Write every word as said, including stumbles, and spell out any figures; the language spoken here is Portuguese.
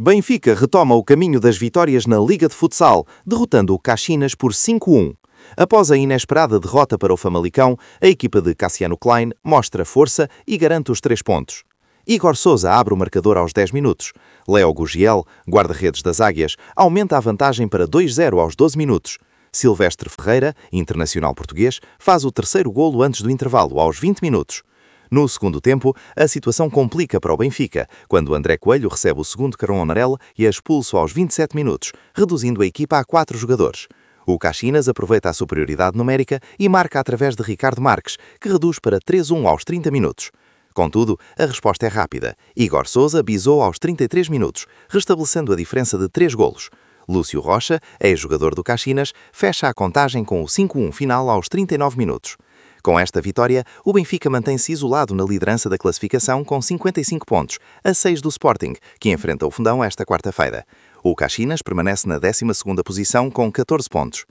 Benfica retoma o caminho das vitórias na Liga de Futsal, derrotando o Caxinas por cinco a um. Após a inesperada derrota para o Famalicão, a equipa de Cassiano Klein mostra força e garante os três pontos. Igor Sousa abre o marcador aos dez minutos. Léo Gugiel, guarda-redes das Águias, aumenta a vantagem para dois a zero aos doze minutos. Silvestre Ferreira, internacional português, faz o terceiro golo antes do intervalo, aos vinte minutos. No segundo tempo, a situação complica para o Benfica, quando André Coelho recebe o segundo cartão amarelo e é expulso aos vinte e sete minutos, reduzindo a equipa a quatro jogadores. O Caxinas aproveita a superioridade numérica e marca através de Ricardo Marques, que reduz para três a um aos trinta minutos. Contudo, a resposta é rápida. Igor Sousa bisou aos trinta e três minutos, restabelecendo a diferença de três golos. Lúcio Rocha, ex-jogador do Caxinas, fecha a contagem com o cinco a um final aos trinta e nove minutos. Com esta vitória, o Benfica mantém-se isolado na liderança da classificação com cinquenta e cinco pontos, a seis do Sporting, que enfrenta o Fundão esta quarta-feira. O Caxinas permanece na décima segunda posição com catorze pontos.